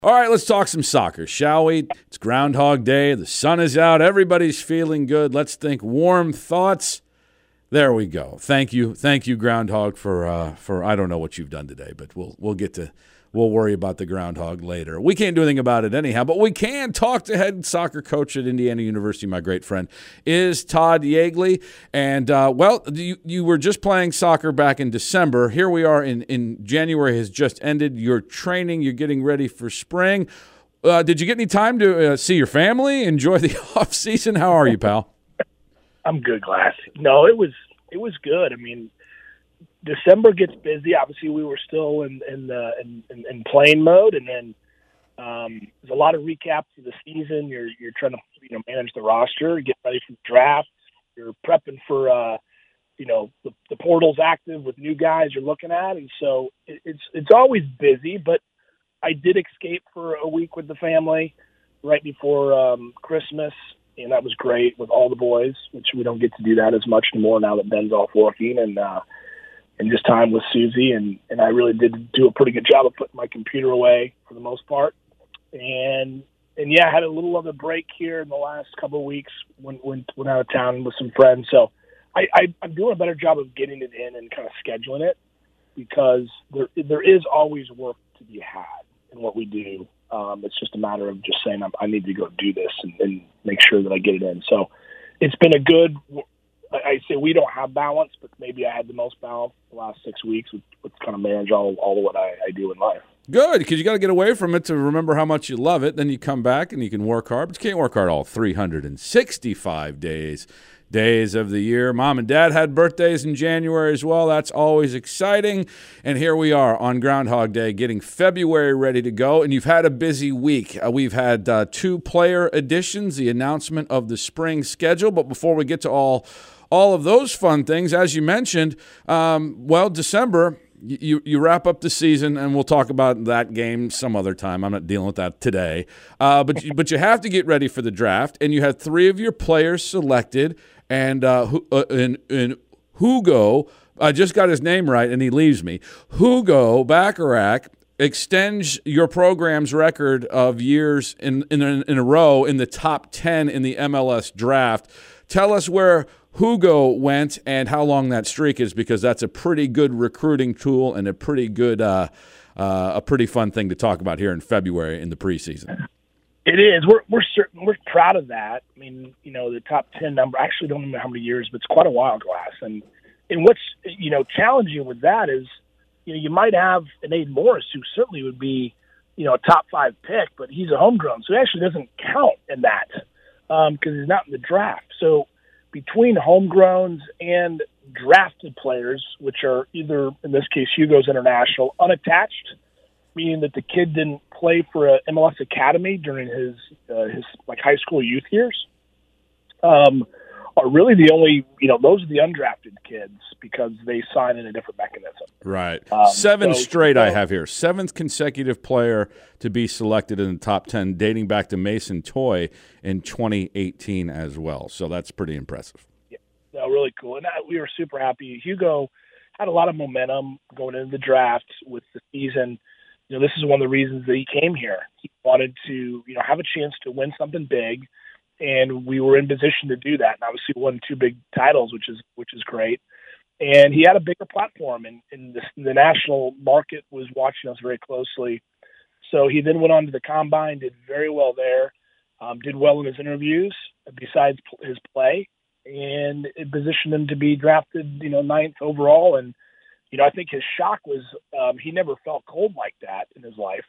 All right, let's talk some soccer, shall we? It's Groundhog Day. The sun is out. Everybody's feeling good. Let's think warm thoughts. There we go. Thank you, Groundhog, for I don't know what you've done today, but we'll worry about the groundhog later. We can't do anything about it anyhow, but we can talk to head soccer coach at Indiana University. My great friend is Todd Yeagley, and you were just playing soccer back in December. Here we are in January has just ended. You're training. You're getting ready for spring. Did you get any time to see your family? Enjoy the off season? How are you, pal? I'm good, Glass. No, it was good. I mean, December gets busy. Obviously, we were still in playing mode, and then there's a lot of recaps of the season. You're trying to manage the roster, get ready for the draft. You're prepping for the portal's active with new guys you're looking at, and so it's always busy. But I did escape for a week with the family right before Christmas. And that was great with all the boys, which we don't get to do that as much anymore now that Ben's off working, and just time with Susie. And I really did do a pretty good job of putting my computer away for the most part. And yeah, I had a little of a break here in the last couple of weeks when out of town with some friends. So I'm doing a better job of getting it in and kind of scheduling it, because there is always work to be had in what we do. It's just a matter of just saying I need to go do this and make sure that I get it in. So it's been a good – I say we don't have balance, but maybe I had the most balance the last 6 weeks with kind of manage all of what I do in life. Good, because you got to get away from it to remember how much you love it. Then you come back and you can work hard, but you can't work hard all 365 days of the year. Mom and Dad had birthdays in January as well. That's always exciting. And here we are on Groundhog Day getting February ready to go. And you've had a busy week. We've had 2 player additions, the announcement of the spring schedule. But before we get to all of those fun things, as you mentioned, December – You wrap up the season, and we'll talk about that game some other time. I'm not dealing with that today. But you have to get ready for the draft, and you had 3 of your players selected, and Hugo, I just got his name right, and he leaves me. Hugo Bacharach extends your program's record of years in a row in the top 10 in the MLS draft. Tell us where Hugo went and how long that streak is, because that's a pretty good recruiting tool and a pretty good, a pretty fun thing to talk about here in February in the preseason. It is. We're proud of that. I mean, the top 10 number. I actually don't remember how many years, but it's quite a while, Glass. And what's challenging with that is, you might have an Aiden Morris who certainly would be, a top 5 pick, but he's a homegrown, so he actually doesn't count in that because he's not in the draft. So between homegrowns and drafted players, which are either, in this case, Hugo's international, unattached, meaning that the kid didn't play for a MLS academy during his high school youth years, are really the only, those are the undrafted kids because they sign in a different mechanism. Right. 7 straight I have here. 7th consecutive player to be selected in the top 10, dating back to Mason Toye in 2018 as well. So that's pretty impressive. Yeah, no, really cool. And we were super happy. Hugo had a lot of momentum going into the draft with the season. This is one of the reasons that he came here. He wanted to, have a chance to win something big. And we were in position to do that. And obviously won 2 big titles, which is great. And he had a bigger platform, and the national market was watching us very closely. So he then went on to the Combine, did very well there, did well in his interviews besides his play, and it positioned him to be drafted, 9th overall. And, I think his shock was he never felt cold like that in his life.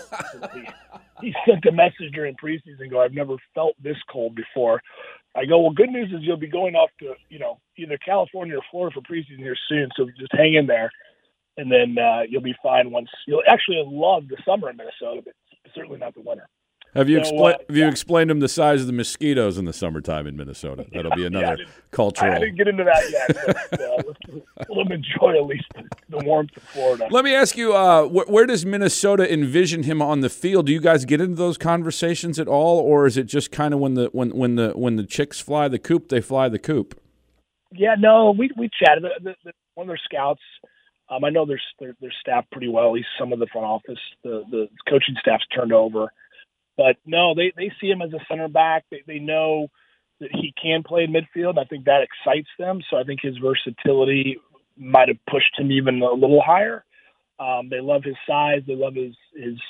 He sent a message during preseason, I've never felt this cold before. I go, well, good news is you'll be going off to, either California or Florida for preseason here soon, so just hang in there, and then you'll be fine once. You'll actually love the summer in Minnesota, but certainly not the winter. Have you explained them the size of the mosquitoes in the summertime in Minnesota? That'll be another cultural. I didn't get into that yet, but let them enjoy at least the warmth of Florida. Let me ask you, where does Minnesota envision him on the field? Do you guys get into those conversations at all, or is it just kind of when the chicks fly the coop, they fly the coop? Yeah, no, we chatted. One of their scouts I know they're staffed pretty well. At least some of the front office, the coaching staff's turned over. But no, they see him as a center back. They know that he can play in midfield. I think that excites them. So I think his versatility might have pushed him even a little higher. They love his size. They love his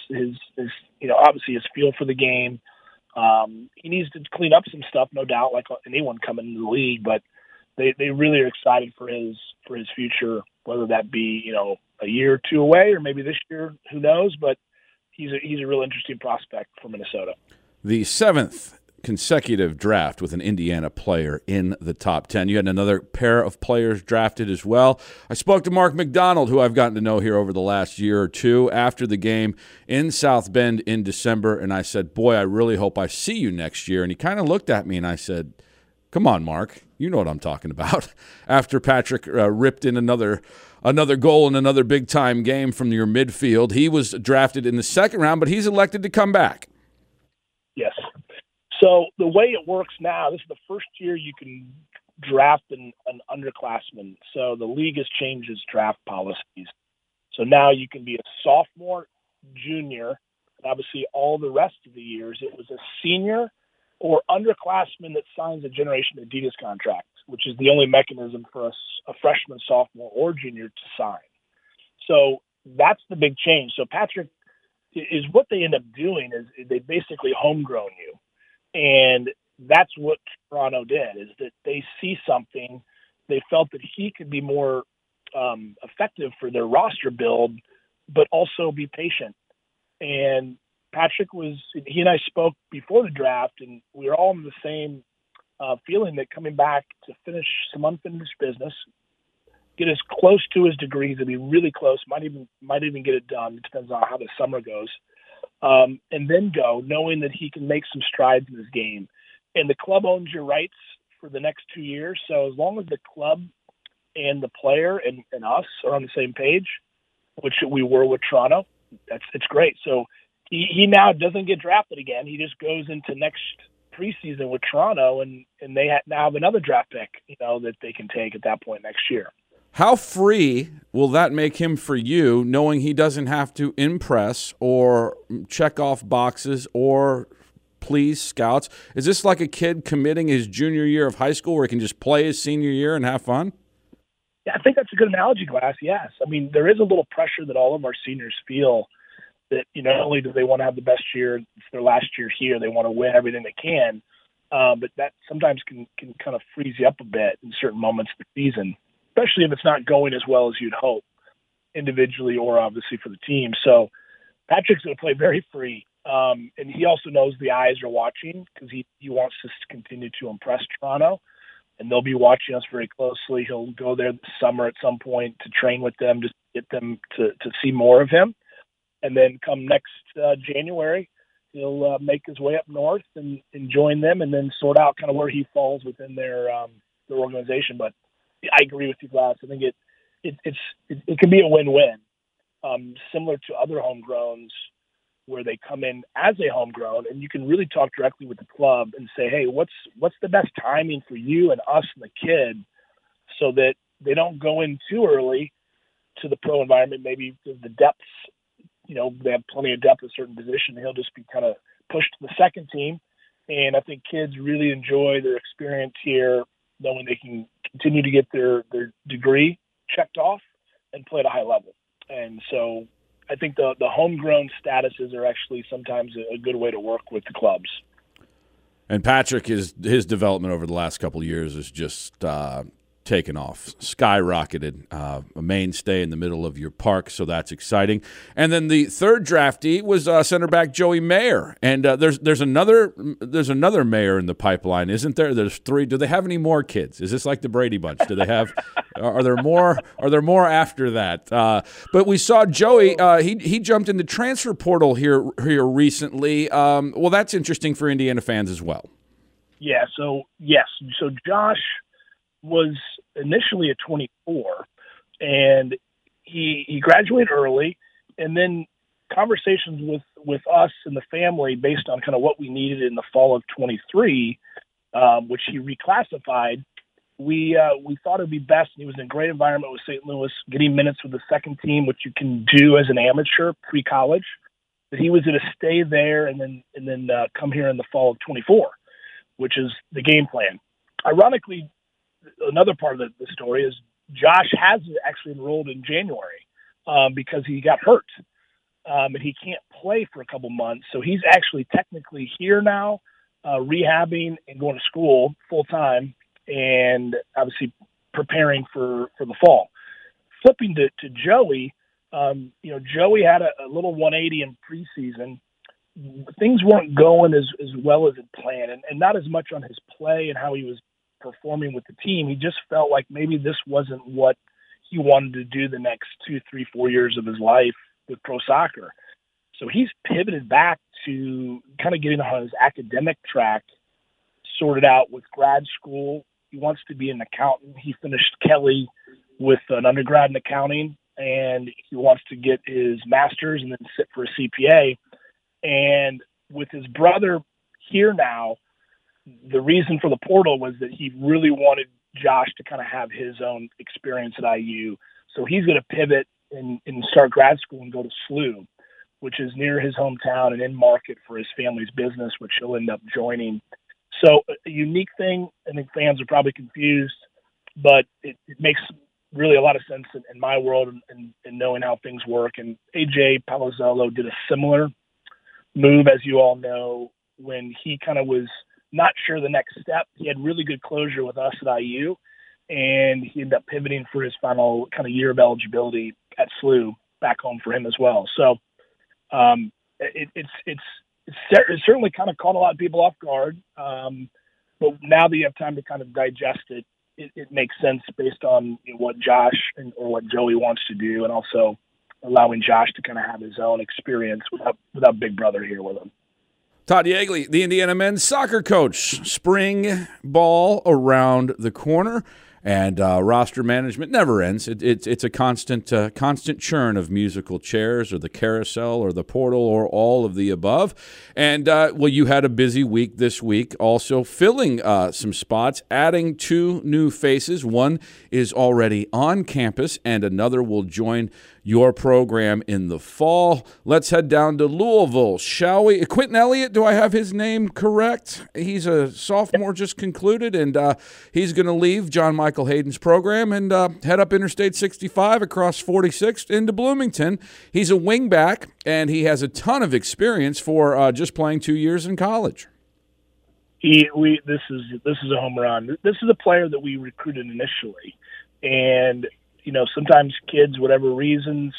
obviously his feel for the game. He needs to clean up some stuff, no doubt, like anyone coming into the league. But they really are excited for his future, whether that be a year or two away or maybe this year, who knows? But he's a real interesting prospect for Minnesota. The 7th consecutive draft with an Indiana player in the top 10. You had another pair of players drafted as well. I spoke to Mark McDonald, who I've gotten to know here over the last year or two, after the game in South Bend in December, and I said, boy, I really hope I see you next year. And he kind of looked at me and I said, come on, Mark, you know what I'm talking about. After Patrick ripped in another goal in another big-time game from your midfield, he was drafted in the 2nd round, but he's elected to come back. Yes. So the way it works now, this is the first year you can draft an underclassman. So the league has changed its draft policies. So now you can be a sophomore, junior, and obviously all the rest of the years it was a senior or underclassman that signs a Generation Adidas contract, which is the only mechanism for a freshman, sophomore, or junior to sign. So that's the big change. So Patrick, is what they end up doing is they basically homegrown you. And that's what Toronto did, is that they see something. They felt that he could be more effective for their roster build, but also be patient. And Patrick he and I spoke before the draft, and we were all in the same feeling that coming back to finish some unfinished business, get as close to his degree, to be really close, might even get it done. It depends on how the summer goes. And then go, knowing that he can make some strides in his game. And the club owns your rights for the next 2 years. So as long as the club and the player and us are on the same page, which we were with Toronto, it's great. So he now doesn't get drafted again. He just goes into next preseason with Toronto, and they now have another draft pick, that they can take at that point next year. How free will that make him for you, knowing he doesn't have to impress or check off boxes or please scouts? Is this like a kid committing his junior year of high school where he can just play his senior year and have fun? Yeah, I think that's a good analogy, Glass. Yes. I mean, there is a little pressure that all of our seniors feel that, not only do they want to have the best year, it's their last year here, they want to win everything they can, but that sometimes can kind of freeze you up a bit in certain moments of the season, especially if it's not going as well as you'd hope, individually or obviously for the team. So Patrick's going to play very free, and he also knows the eyes are watching because he wants to continue to impress Toronto, and they'll be watching us very closely. He'll go there this summer at some point to train with them, just get them to see more of him. And then come next January, he'll make his way up north and join them, and then sort out kind of where he falls within their organization. But I agree with you, Glass. I think it can be a win-win, similar to other homegrowns where they come in as a homegrown, and you can really talk directly with the club and say, hey, what's the best timing for you and us and the kid, so that they don't go in too early to the pro environment. Maybe the depths, they have plenty of depth at a certain position. He'll just be kind of pushed to the second team. And I think kids really enjoy their experience here, knowing they can continue to get their degree checked off and play at a high level. And so I think the homegrown statuses are actually sometimes a good way to work with the clubs. And Patrick, his development over the last couple of years is just taken off, skyrocketed, a mainstay in the middle of your park, so that's exciting. And then the third draftee was center back Joey Mayer, and there's another Mayer in the pipeline, isn't there? There's 3. Do they have any more kids? Is this like the Brady Bunch? Do they have? Are there more? Are there more after that? But we saw Joey. He jumped in the transfer portal here recently. Well, that's interesting for Indiana fans as well. Yeah. So yes. So Josh was initially a 24, and he graduated early, and then conversations with us and the family based on kind of what we needed in the fall of 23, which he reclassified. we thought it would be best, and he was in a great environment with St. Louis, getting minutes with the second team, which you can do as an amateur pre-college, that he was going to stay there and then come here in the fall of 24, which is the game plan. Ironically, another part of the story is Josh has actually enrolled in January because he got hurt, and he can't play for a couple months. So he's actually technically here now, rehabbing and going to school full time, and obviously preparing for the fall. Flipping to Joey, Joey had a little 180 in preseason. Things weren't going as well as it planned, and not as much on his play and how he was performing with the team. He just felt like maybe this wasn't what he wanted to do the next 2, 3, 4 years of his life with pro soccer. So he's pivoted back to kind of getting on his academic track sorted out with grad school. He wants to be an accountant. He finished Kelly with an undergrad in accounting, and he wants to get his master's and then sit for a CPA. And with his brother here now, the reason for the portal was that he really wanted Josh to kind of have his own experience at IU. So he's going to pivot and start grad school and go to SLU, which is near his hometown and in market for his family's business, which he'll end up joining. So a unique thing. I think fans are probably confused, but it makes really a lot of sense in my world and knowing how things work. And AJ Palazzolo did a similar move, as you all know, when he kind of was not sure the next step. He had really good closure with us at IU, and he ended up pivoting for his final kind of year of eligibility at SLU back home for him as well. So it's certainly kind of caught a lot of people off guard. But now that you have time to kind of digest it, it makes sense based on what Josh or what Joey wants to do, and also allowing Josh to kind of have his own experience without Big Brother here with him. Todd Yeagley, the Indiana men's soccer coach. Spring ball around the corner, and roster management never ends. It's a constant churn of musical chairs, or the carousel, or the portal, or all of the above. And, you had a busy week this week, also filling some spots, adding 2 new faces. One is already on campus, and another will join your program in the fall. Let's head down to Louisville, shall we? Quentin Elliott, do I have his name correct? He's a sophomore, just concluded, and he's going to leave John Michael Hayden's program and head up Interstate 65 across 46th into Bloomington. He's a wingback, and he has a ton of experience for just playing 2 years in college. This is a home run. This is a player that we recruited initially, and sometimes kids, whatever reasons,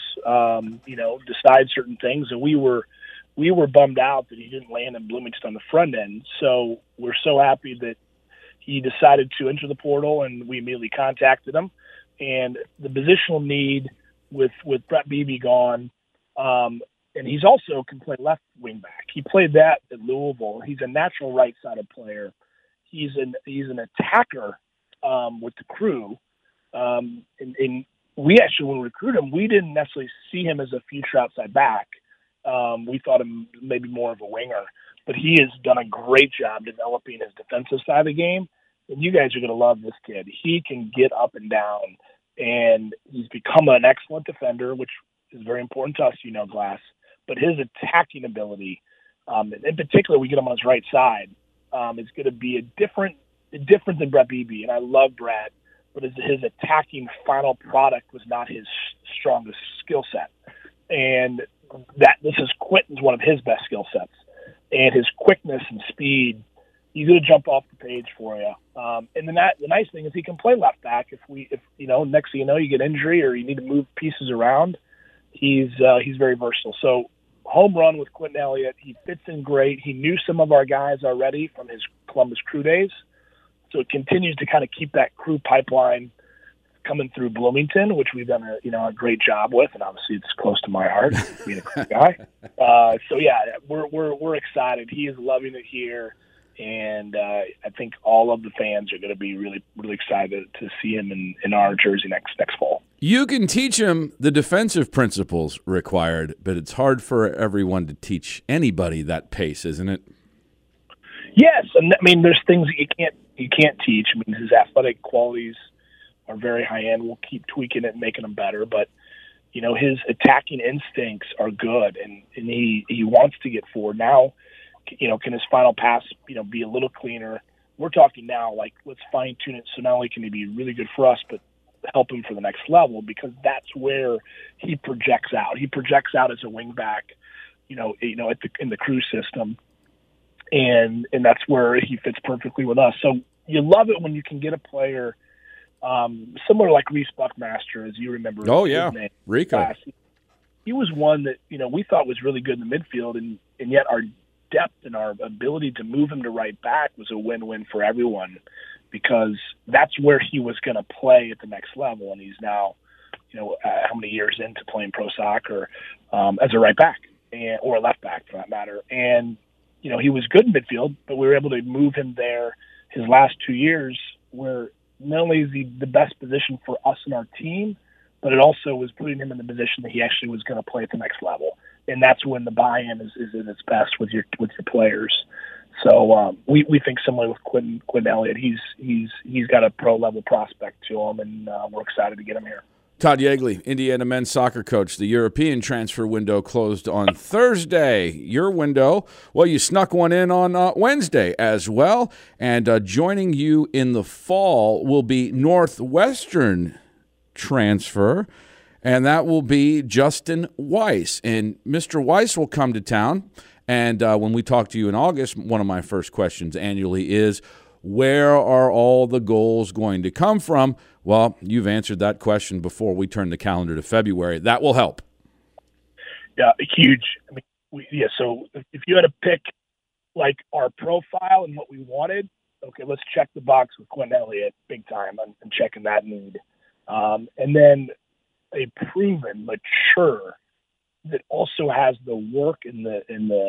decide certain things, and we were bummed out that he didn't land in Bloomington on the front end. So we're so happy that he decided to enter the portal, and we immediately contacted him. And the positional need with Brett Beebe gone, and he's also can play left wing back. He played that at Louisville. He's a natural right-sided player. He's an attacker with the crew. And we actually, when we recruited him, we didn't necessarily see him as a future outside back. We thought him maybe more of a winger, but he has done a great job developing his defensive side of the game. And you guys are going to love this kid. He can get up and down, and he's become an excellent defender, which is very important to us, Glass. But his attacking ability, in particular, we get him on his right side, is going to be different than Brett Beebe. And I love Brad, but his attacking final product was not his strongest skill set. And this is Quentin's one of his best skill sets. And his quickness and speed, he's going to jump off the page for you. And then the nice thing is he can play left back. If next thing you know, you get injury or you need to move pieces around, he's very versatile. So home run with Quentin Elliott. He fits in great. He knew some of our guys already from his Columbus Crew days. So it continues to kind of keep that crew pipeline coming through Bloomington, which we've done a great job with, and obviously it's close to my heart being a crew guy. We're excited. He is loving it here, and I think all of the fans are going to be really, really excited to see him in our jersey next fall. You can teach him the defensive principles required, but it's hard for everyone to teach anybody that pace, isn't it? Yes, and I mean there's things that you you can't teach. I mean, his athletic qualities are very high end. We'll keep tweaking it and making him better, but his attacking instincts are good, and he wants to get forward. Now, can his final pass, be a little cleaner? We're talking now, like, let's fine tune it so not only can he be really good for us, but help him for the next level, because that's where he projects out. He projects out as a wing back, in the Crew system, and that's where he fits perfectly with us. So you love it when you can get a player similar like Reese Buckmaster, as you remember. Oh yeah, Rico. He was one that we thought was really good in the midfield, and yet our depth and our ability to move him to right back was a win-win for everyone, because that's where he was going to play at the next level, and he's now, how many years into playing pro soccer as a right back or a left back for that matter. And he was good in midfield, but we were able to move him there his last 2 years, where not only is he the best position for us and our team, but it also was putting him in the position that he actually was going to play at the next level. And that's when the buy-in is at its best with your players. So we think similarly with Quinn Elliott. He's got a pro-level prospect to him, and we're excited to get him here. Todd Yeagley, Indiana men's soccer coach. The European transfer window closed on Thursday. Your window, well, you snuck one in on Wednesday as well. And joining you in the fall will be Northwestern transfer, and that will be Justin Weiss. And Mr. Weiss will come to town. And when we talk to you in August, one of my first questions annually is, where are all the goals going to come from? Well, you've answered that question before we turn the calendar to February. That will help. Yeah, huge. I mean, so if you had to pick like our profile and what we wanted, okay, let's check the box with Quinn Elliott big time on checking that need. And then a proven, mature, that also has the work in the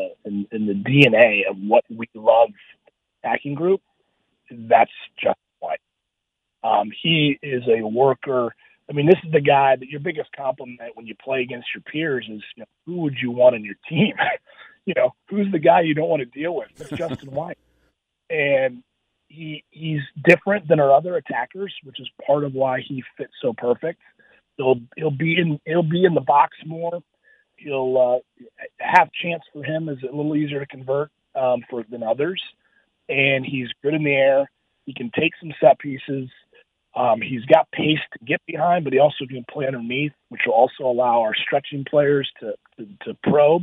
DNA of what we love attacking group. That's Justin White. He is a worker. I mean, this is the guy that your biggest compliment when you play against your peers is, who would you want on your team? Who's the guy you don't want to deal with? It's Justin White. And he's different than our other attackers, which is part of why he fits so perfect. He'll be in the box more. He'll have chance for him is a little easier to convert than others. And he's good in the air. He can take some set pieces. He's got pace to get behind, but he also can play underneath, which will also allow our stretching players to probe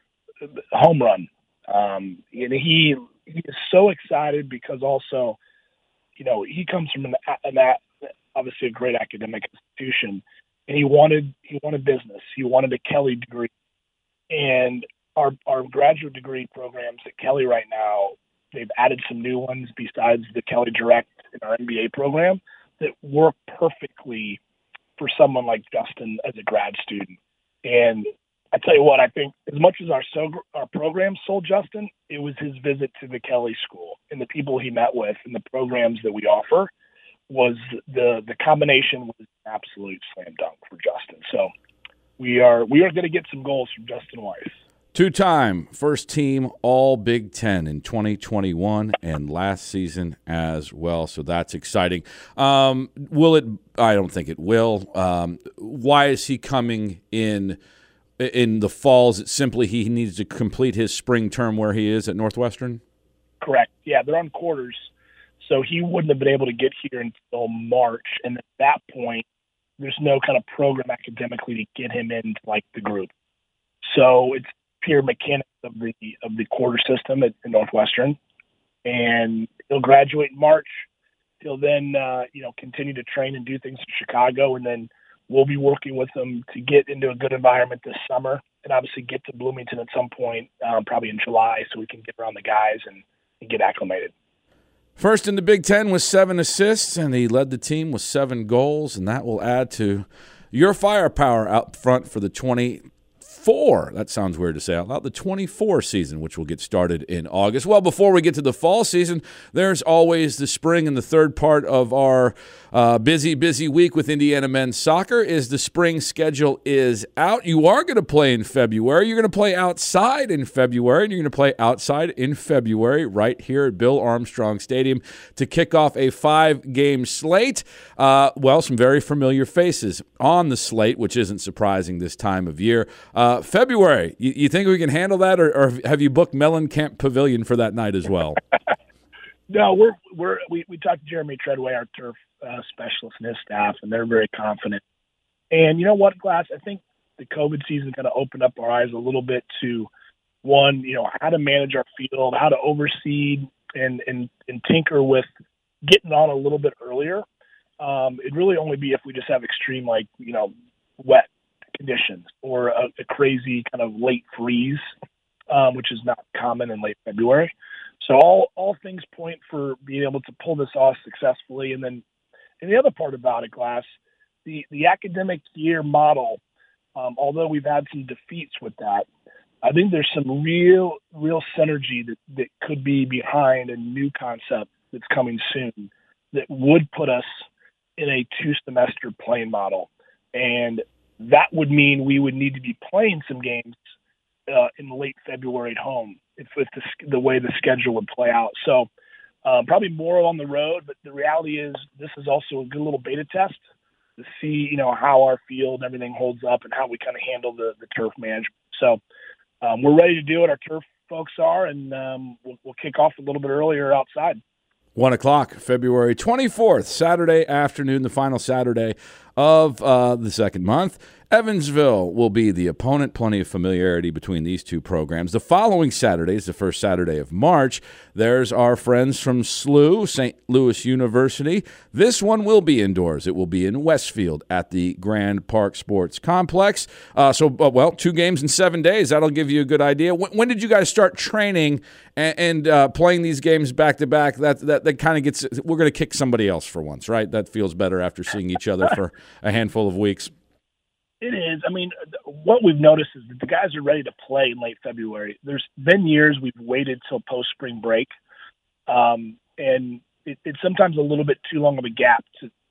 home run. And he is so excited because also, he comes from an obviously a great academic institution, and he wanted business. He wanted a Kelly degree, and our graduate degree programs at Kelly right now, they've added some new ones besides the Kelly Direct in our MBA program that work perfectly for someone like Justin as a grad student. And I tell you what, I think as much as our program sold Justin, it was his visit to the Kelly School and the people he met with and the programs that we offer was the combination was an absolute slam dunk for Justin. So we are going to get some goals from Justin Weiss. Two-time first team All Big Ten in 2021 and last season as well, so that's exciting. Will it? I don't think it will. Why is he coming in the fall? Is it simply he needs to complete his spring term where he is at Northwestern? Correct. Yeah, they're on quarters, so he wouldn't have been able to get here until March, and at that point, there's no kind of program academically to get him into like the group. So it's pure mechanics of the quarter system at Northwestern, and he'll graduate in March. He'll then continue to train and do things in Chicago, and then we'll be working with him to get into a good environment this summer, and obviously get to Bloomington at some point, probably in July, so we can get around the guys and get acclimated. First in the Big Ten with 7 assists, and he led the team with 7 goals, and that will add to your firepower out front for the 2023 24. That sounds weird to say out loud. The 24 season, which will get started in August. Well, before we get to the fall season, there's always the spring, and the third part of our busy week with Indiana men's soccer is the spring schedule is out. You are going to play in February. You're going to play outside in February, and you're going to play outside in February right here at Bill Armstrong Stadium to kick off a 5-game slate. Some very familiar faces on the slate, which isn't surprising this time of year. February, you think we can handle that, or have you booked Mellencamp Pavilion for that night as well? No, we talked to Jeremy Treadway, our turf specialist, and his staff, and they're very confident. And you know what, Glass? I think the COVID season kind of opened up our eyes a little bit to, one, how to manage our field, how to overseed and tinker with getting on a little bit earlier. It'd really only be if we just have extreme, wet conditions or a crazy kind of late freeze, which is not common in late February. So all things point for being able to pull this off successfully. And the other part about it, Glass, the academic year model, although we've had some defeats with that, I think there's some real synergy that could be behind a new concept that's coming soon that would put us in a 2-semester playing model. And that would mean we would need to be playing some games in late February at home if the way the schedule would play out. So probably more on the road, but the reality is this is also a good little beta test to see, how our field and everything holds up and how we kind of handle the turf management. So we're ready to do it. Our turf folks are, and we'll kick off a little bit earlier outside. 1 o'clock, February 24th, Saturday afternoon, the final Saturday of the second month. Evansville will be the opponent. Plenty of familiarity between these two programs. The following Saturday is the first Saturday of March. There's our friends from SLU, St. Louis University. This one will be indoors. It will be in Westfield at the Grand Park Sports Complex. 2 games in 7 days. That'll give you a good idea. When did you guys start training and playing these games back-to-back? That kind of gets – we're going to kick somebody else for once, right? That feels better after seeing each other for a handful of weeks. It is. I mean, what we've noticed is that the guys are ready to play in late February. There's been years we've waited till post-spring break, and it's sometimes a little bit too long of a gap.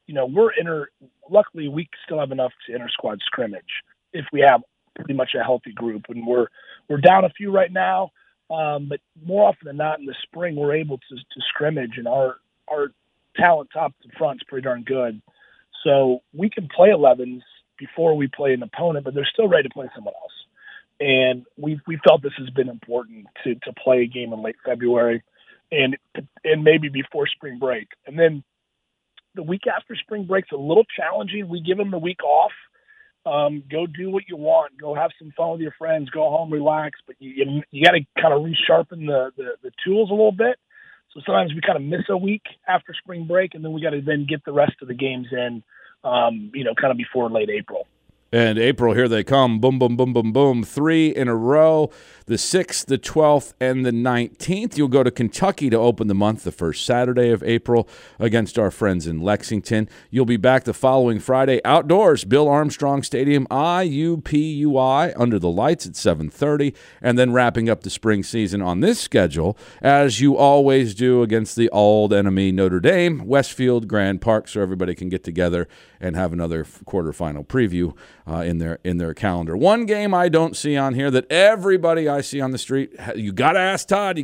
Luckily, we still have enough to inter-squad scrimmage if we have pretty much a healthy group. And we're down a few right now, but more often than not in the spring, we're able to scrimmage, and our talent top to front is pretty darn good. So we can play 11s before we play an opponent, but they're still ready to play someone else. And we felt this has been important to play a game in late February and maybe before spring break. And then the week after spring break's a little challenging. We give them the week off. Go do what you want. Go have some fun with your friends. Go home, relax. But you got to kind of resharpen the tools a little bit. So sometimes we kind of miss a week after spring break, and then we got to then get the rest of the games in, kind of before late April. And April, here they come. Boom, boom, boom, boom, boom. 3 in a row. The 6th, the 12th, and the 19th. You'll go to Kentucky to open the month, the first Saturday of April, against our friends in Lexington. You'll be back the following Friday outdoors, Bill Armstrong Stadium, IUPUI, under the lights at 7:30, and then wrapping up the spring season on this schedule, as you always do, against the old enemy Notre Dame, Westfield, Grand Park, so everybody can get together and have another quarterfinal preview in their calendar. One game I don't see on here that everybody I see on the street, you got to ask Todd.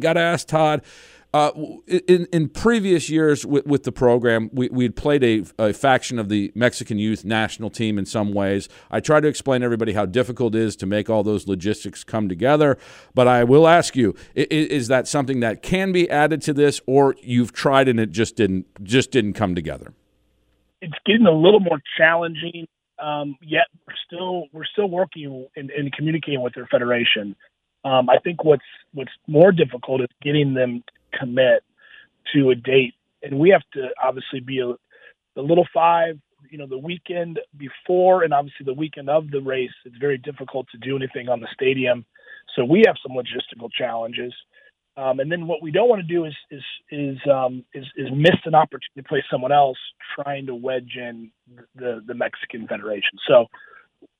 In previous years with the program, we'd played a faction of the Mexican youth national team in some ways. I try to explain to everybody how difficult it is to make all those logistics come together. But I will ask you, is that something that can be added to this, or you've tried and it just didn't come together? It's getting a little more challenging. Yet we're still working and communicating with their federation. I think what's more difficult is getting them to commit to a date, and we have to obviously be the Little Five. The weekend before and obviously the weekend of the race, it's very difficult to do anything on the stadium. So we have some logistical challenges. And then what we don't want to do is miss an opportunity to play someone else trying to wedge in the Mexican Federation. So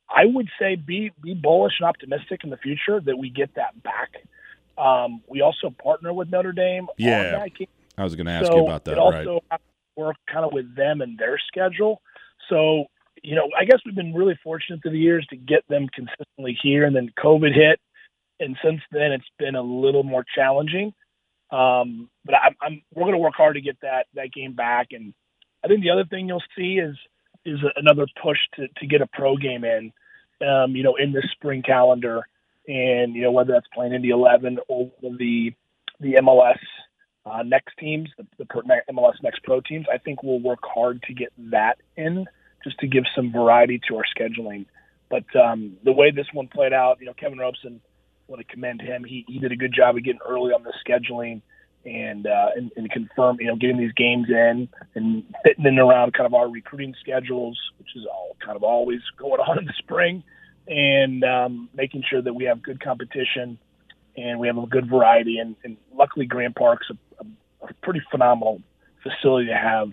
I would say be bullish and optimistic in the future that we get that back. We also partner with Notre Dame on that game. I was going to ask you about that. It also has to work kind of with them and their schedule. So, I guess we've been really fortunate through the years to get them consistently here, and then COVID hit, and since then it's been a little more challenging. But we're going to work hard to get that game back, and I think the other thing you'll see is another push to get a pro game in, in this spring calendar, and whether that's playing in the 11 or the MLS next teams, the MLS next pro teams. I think we'll work hard to get that in, just to give some variety to our scheduling. But the way this one played out, Kevin Robeson, I want to commend him. He did a good job of getting early on the scheduling and confirm, getting these games in and fitting in around kind of our recruiting schedules, which is all kind of always going on in the spring, and making sure that we have good competition and we have a good variety. And luckily, Grant Park's a pretty phenomenal facility to have,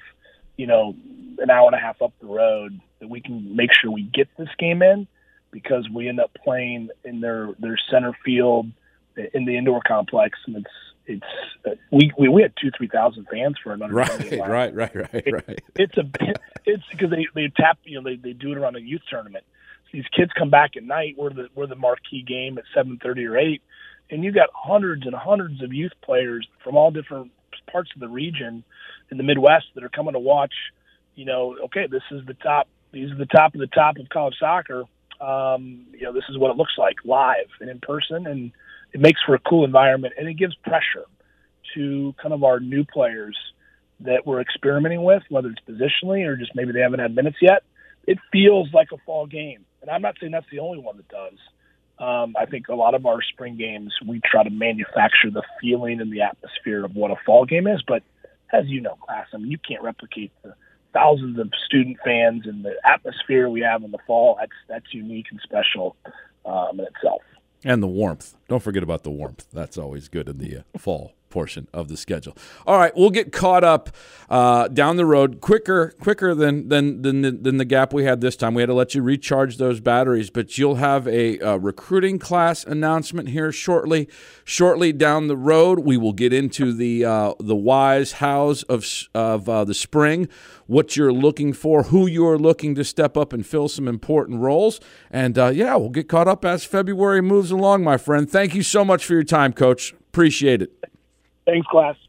an hour and a half up the road, that we can make sure we get this game in, because we end up playing in their center field in the indoor complex, and we had 2,000-3,000 fans for another right. It's because they tap, they do it around a youth tournament. So these kids come back at night. We're the marquee game at 7:30 or 8, and you got hundreds and hundreds of youth players from all different parts of the region in the Midwest that are coming to watch. Okay, this is the top. These are the top of college soccer. This is what it looks like live and in person, and it makes for a cool environment, and it gives pressure to kind of our new players that we're experimenting with, whether it's positionally or just maybe they haven't had minutes yet. It feels like a fall game, and I'm not saying that's the only one that does. I think a lot of our spring games, we try to manufacture the feeling and the atmosphere of what a fall game is, but as you know, class, you can't replicate the thousands of student fans and the atmosphere we have in the fall. That's unique and special in itself. And the warmth. Don't forget about the warmth. That's always good in the fall portion of the schedule. All right, we'll get caught up down the road quicker than the gap we had this time. We had to let you recharge those batteries, but you'll have a recruiting class announcement here shortly. Shortly down the road, we will get into the whys, hows of the spring, what you're looking for, who you're looking to step up and fill some important roles. And, we'll get caught up as February moves along, my friend. Thank you so much for your time, Coach. Appreciate it. Thanks, class.